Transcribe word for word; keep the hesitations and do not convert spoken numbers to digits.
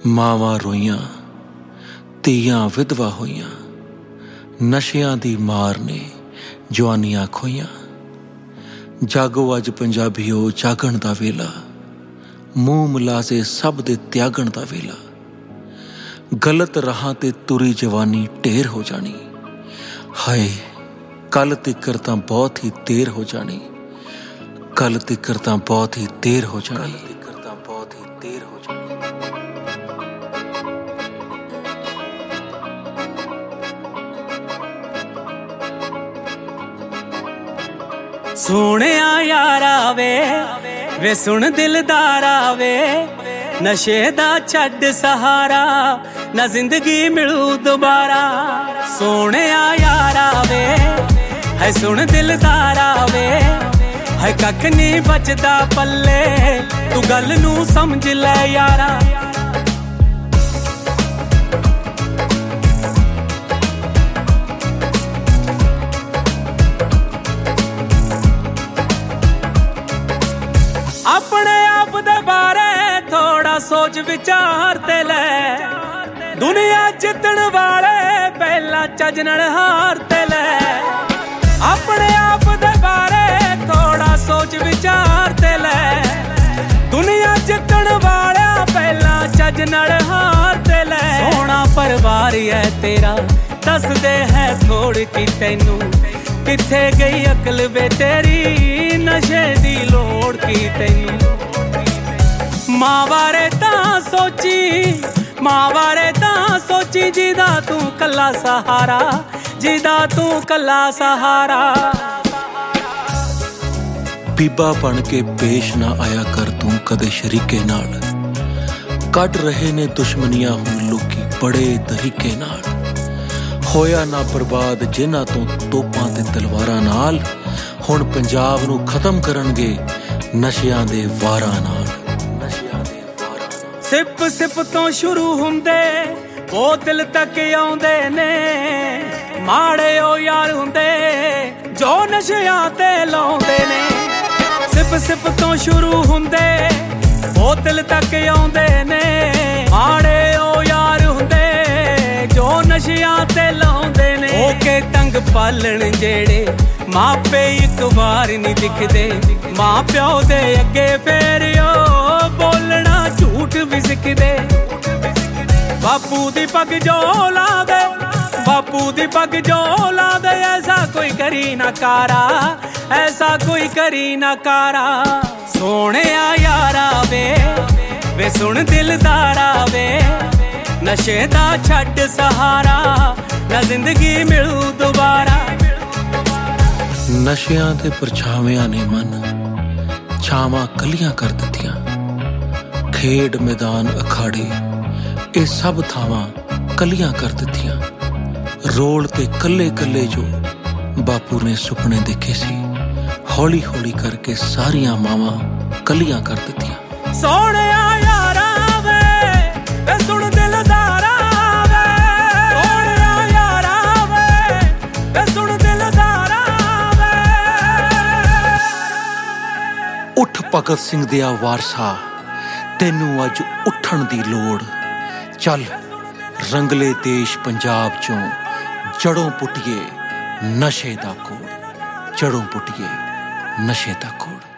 ਮਾਵਾਂ ਰੋਈਆਂ, ਧੀਆਂ ਵਿਧਵਾ ਹੋਈਆਂ, ਨਸ਼ਿਆਂ ਦੀ ਮਾਰ ਨੇ ਜਵਾਨੀਆਂ ਖੋਈਆਂ। ਜਾਗੋ ਅੱਜ ਪੰਜਾਬੀਓ ਜਾਗਣ ਦਾ ਵੇਲਾ, ਮੂੰਹ ਮੁਲਾਜ਼ੇ ਸਭ ਦੇ ਤਿਆਗਣ ਦਾ ਵੇਲਾ। ਗਲਤ ਰਾਹਾਂ ਤੇ ਤੁਰੀ ਜਵਾਨੀ ਢੇਰ ਹੋ ਜਾਣੀ, ਹਾਏ ਕੱਲ ਤਿੱਕਰ ਤਾਂ ਬਹੁਤ ਹੀ ਦੇਰ ਹੋ ਜਾਣੀ, ਕੱਲ ਤਿੱਕਰ ਤਾਂ ਬਹੁਤ ਹੀ ਦੇਰ ਹੋ ਜਾਣੀ, ਤਿੱਕਰ ਤਾਂ ਬਹੁਤ ਹੀ ਦੇਰ ਹੋ ਜਾਣੀ। ਸੋਹਣਿਆ ਯਾਰਾ ਵੇ ਵੇ ਸੁਣ ਦਿਲਦਾਰਾ ਵੇ, ਨਸ਼ੇ ਦਾ ਛੱਡ ਸਹਾਰਾ, ਨਾ ਜ਼ਿੰਦਗੀ ਮਿਲੂ ਦੁਬਾਰਾ। ਸੋਹਣਿਆ ਯਾਰਾ ਵੇ ਹੈ ਸੁਣ ਦਿਲਦਾਰਾ ਵੇ, ਹੈ ਕੱਖ ਨਹੀਂ ਬਚਦਾ ਪੱਲੇ, ਤੂੰ ਗੱਲ ਨੂੰ ਸਮਝ ਲੈ ਯਾਰਾ। ਆਪਣੇ ਆਪ ਦੇ ਬਾਰੇ ਥੋੜਾ ਸੋਚ ਵਿਚਾਰ ਤੇ ਲੈ, ਦੁਨੀਆ ਜਿੱਤਣ ਵਾਲੇ ਪਹਿਲਾਂ ਚੱਜ ਨਾਲ ਹਾਰ ਤੇ ਲੈ। ਆਪਣੇ ਆਪ ਦੇ ਬਾਰੇ ਥੋੜਾ ਸੋਚ ਵਿਚਾਰ ਤੇ ਲੈ, ਦੁਨੀਆ ਜਿੱਤਣ ਵਾਲਿਆਂ ਪਹਿਲਾਂ ਚੱਜ ਨਾਲ ਹਾਰ ਤੇ ਲੈ। ਸੋਹਣਾ ਪਰਿਵਾਰ ਹੈ ਤੇਰਾ, ਦੱਸਦੇ ਹੈ ਥੋੜ ਕੀ ਤੈਨੂੰ, ਕਿੱਥੇ ਗਈ ਅਕਲ ਵੇ ਤੇਰੀ, ਨਸ਼ੇ ਦੀ ਲੋੜ ਕੀ ਤੈਨੂੰ। ਮਾਂ ਬਾਰੇ ਤਾਂ ਸੋਚੀ, ਮਾਂ ਬਾਰੇ ਤਾਂ ਸੋਚੀ, ਜਿਹਦਾ ਤੂੰ ਕੱਲਾ ਸਹਾਰਾ, ਜਿਹਦਾ ਤੂੰ ਕੱਲਾ ਸਹਾਰਾ। ਬੀਬਾ ਬਣ ਕੇ ਪੇਸ਼ ਨਾ ਆਇਆ ਕਰ ਤੂੰ ਕਦੇ ਸ਼ਰੀਕੇ ਨਾਲ, ਕੱਢ ਰਹੇ ਨੇ ਦੁਸ਼ਮਨੀਆਂ ਹੁਣ ਲੋਕੀ ਬੜੇ ਤਰੀਕੇ ਨਾਲ। ਹੋਇਆ ਨਾ ਬਰਬਾਦ ਜਿਨ੍ਹਾਂ ਤੋਂ ਤੋਪਾਂ ਤੇ ਤਲਵਾਰਾਂ ਨਾਲ, ਹੁਣ ਪੰਜਾਬ ਨੂੰ ਖਤਮ ਕਰਨਗੇ ਨਸ਼ਿਆਂ ਦੇ ਵਾਰਾਂ ਨਾਲ। ਸਿਪ ਸਿਪ ਤੋਂ ਸ਼ੁਰੂ ਹੁੰਦੇ ਉਹ ਦਿਲ ਤੱਕ ਆਉਂਦੇ ਨੇ, ਮਾੜੇ ਉਹ ਯਾਰ ਹੁੰਦੇ ਜੋ ਨਸ਼ਿਆਂ ਤੇ ਲਾਉਂਦੇ ਨੇ। ਸਿਪ ਸਿਪ ਤੋਂ ਸ਼ੁਰੂ ਹੁੰਦੇ ਉਹ ਦਿਲ ਤੱਕ ਆਉਂਦੇ ਨੇ, ਮਾੜੇ ਉਹ ਯਾਰ ਹੁੰਦੇ ਜੋ ਨਸ਼ਿਆਂ ਤੇ ਲਾਉਂਦੇ ਨੇ। ਹੋ ਕੇ ਤੰਗ ਪਾਲਣ ਜਿਹੜੇ ਮਾਪੇ ਇੱਕ ਵਾਰ ਨਹੀਂ ਦਿਖਦੇ, ਮਾਂ ਪਿਓ ਦੇ ਅੱਗੇ ਫੇਰ ਉਹ ਬੋਲਣਾ ਝੂਠ ਵੀ ਸਿੱਖਦੇ। ਬਾਪੂ ਦੀ ਪੱਗ ਜੋ ਲਾ ਦੇ, ਬਾਪੂ ਦੀ ਪੱਗ ਜੋ ਲਾ ਦੇ, ਐਸਾ ਕੋਈ ਕਰੀ ਨਾ ਕਾਰਾ, ਐਸਾ ਕੋਈ ਕਰੀ ਨਾ ਕਾਰਾ। ਸੋਹਣਿਆ ਯਾਰਾ ਵੇ ਵੇ ਸੁਣ ਦਿਲਦਾਰਾ ਵੇ, ਨਸ਼ੇ ਦਾ ਛੱਡ ਸਹਾਰਾ, ਨਾ ਜ਼ਿੰਦਗੀ ਮਿਲੂ ਦੁਬਾਰਾ। ਨਸ਼ਿਆਂ ਦੇ ਪਰਛਾਵਿਆਂ ਨੇ ਮਨ ਛਾਵਾਂ ਕੱਲੀਆਂ ਕਰ ਦਿੱਤੀਆਂ, ਖੇਡ ਮੈਦਾਨ ਅਖਾੜੇ ਇਹ ਸਭ ਥਾਵਾਂ ਕੱਲੀਆਂ ਕਰ ਦਿੱਤੀਆਂ। ਰੋਲ ਤੇ ਕੱਲੇ ਕੱਲੇ ਜੋ ਬਾਪੂ ਨੇ ਸੁਪਨੇ ਦੇਖੇ ਸੀ, ਹੌਲੀ ਹੌਲੀ ਕਰਕੇ ਸਾਰੀਆਂ ਮਾਵਾਂ ਕੱਲੀਆਂ ਕਰ ਦਿੱਤੀਆਂ। ਸੋਹਣਿਆ ਯਾਰਾ ਵੇ ਵੇ ਸੁਣ ਦਿਲਦਾਰਾ ਵੇ, ਸੋਹਣਿਆ ਯਾਰਾ ਵੇ ਵੇ ਸੁਣ ਦਿਲਦਾਰਾ ਵੇ। ਉੱਠ ਭਗਤ ਸਿੰਘ ਦਿਆ ਵਾਰਸਾ, ਤੈਨੂੰ ਅੱਜ ਉੱਠਣ ਦੀ ਲੋੜ। ਚੱਲ ਰੰਗਲੇ ਦੇਸ਼ ਪੰਜਾਬ ਚੋਂ ਜੜੋਂ ਪੁੱਟੀਏ ਨਸ਼ੇ ਦਾ ਕੋੜ, ਜੜੋਂ ਪੁੱਟੀਏ ਨਸ਼ੇ ਦਾ ਕੋੜ।